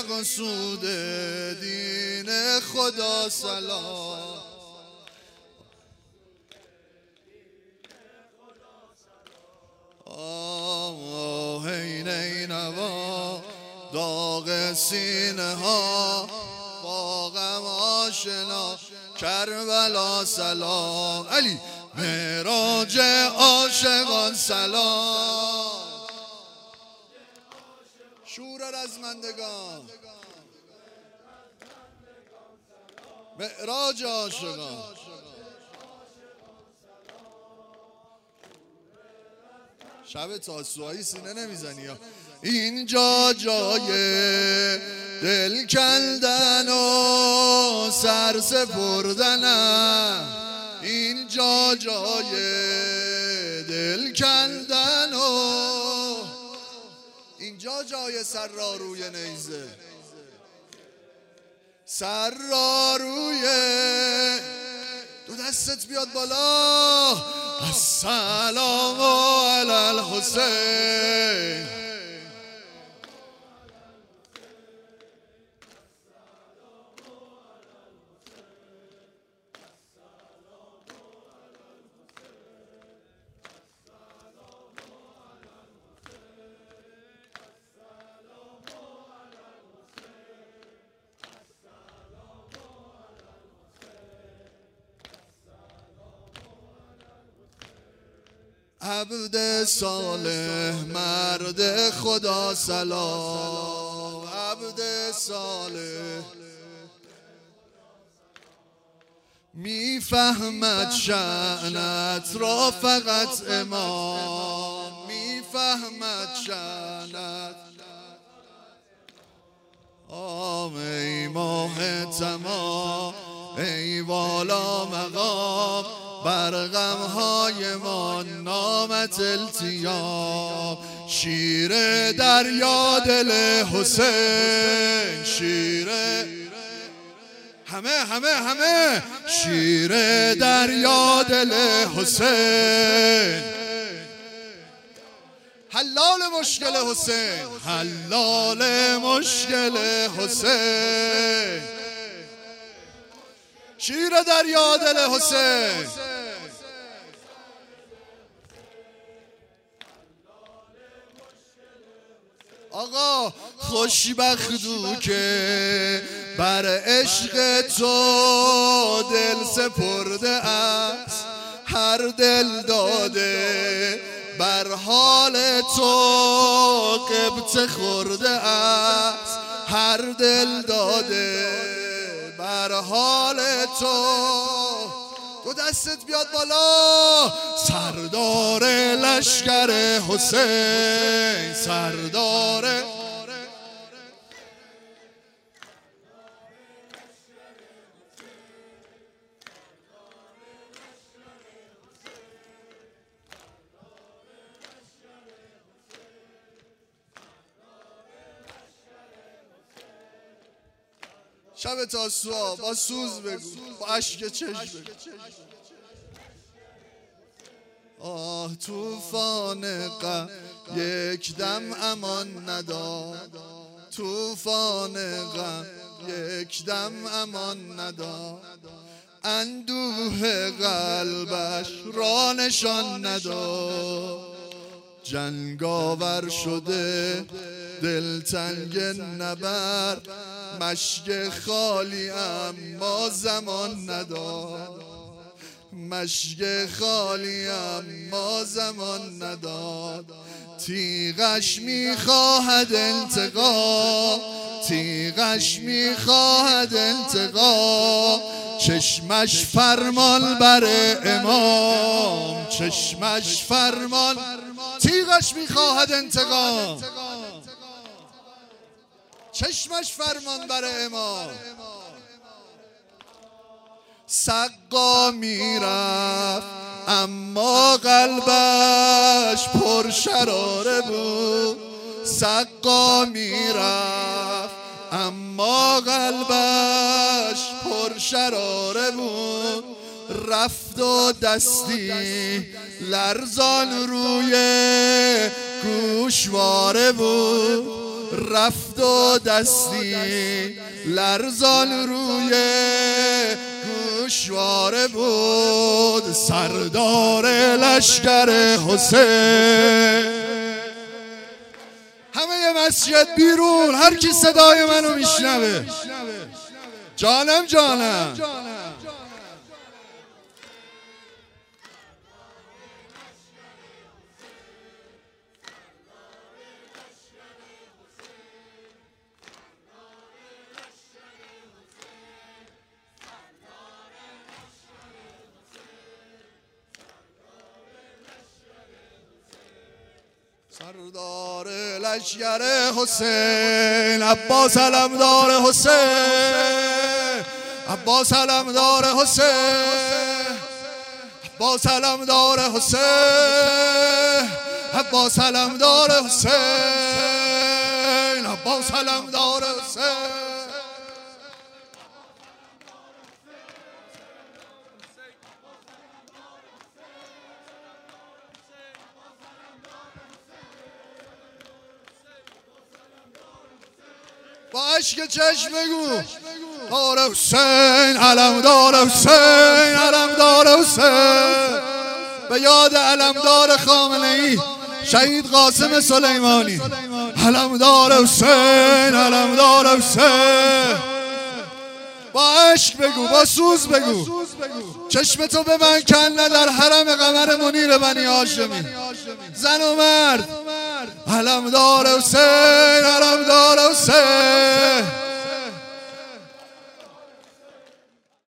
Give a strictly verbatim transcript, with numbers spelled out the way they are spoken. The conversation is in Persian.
مقصود دین خدا سلام. آه ای نینوا داغ سینه ها با غم آشنا کربلا سلام. علی معراج عاشقان سلام. شور رزمندگان معراج عاشقان. شب تاسوعی سینه نمیزنی یا اینجا جای دل کندن و سر سپردنم. اینجا جای دل کندن و اینجا جای سر را روی نیزه. سر را روی دو دستت بیاد بالا. السلام علی الحسین. عبد صالح مرد خدا سلام. عبد صالح میفهمد شأنت را فقط امام. میفهمد شأنت آم ای ماه تمام ای والا مقام. بر غمهای ما نامت التیام. شیر دریا دل حسین. شیر همه همه همه شیر دریا دل حسین. حلال مشکل حسین. حلال مشکل حسین. شیر دریا دل حسین. آقا خوشبختو که بر عشق تو دل سپرده است. هر دل داده بر حال تو قبط خورده است. هر دل داده بر حال تو. دو دستت بیاد بالا. سردار لشکر حسین. سردار شب تاسوعا با سوز بگو با اشک چشم بگو. آه توفان غم یک دم امان نداد. توفان غم یک دم امان نداد. اندوه قلبش را نشان نداد. جنگاور شده دلتنگ نبرد. مشک خالی اما زمان نداد. مشک خالی اما زمان نداد. تیغش میخواهد انتقام. تیغش میخواهد انتقام. چشمش فرمان بر امام. چشمش فرمان. تیغش میخواهد انتقام. چشمش فرمان بر امام. سقا میرفت اما قلبش پر شراره بود. سقا میرفت اما قلبش پر شراره بود. رفت و دستی لرزان روی گوشواره بود. رفت و دستی لرزان روی گوشواره بود سردار لشکر حسین. همه مسجد بیرون، هر کی صدای منو میشنوه. جانم جانم سردار لشکر حسین، عباس علمدار حسین، عباس علمدار حسین، عباس علمدار حسین، عباس علمدار حسین، عباس علمدار حسین. با عشق چشم بگو دار حسین، علمدار حسین، علمدار حسین. به یاد علمدار خامنه ای شهید قاسم سلیمانی. علمدار حسین، علمدار حسین. با عشق بگو، با سوز بگو. چشم تو به من کنه در حرم قمر منیر بنی هاشمی. زن و مرد علمدار حسین، علمدار حسین.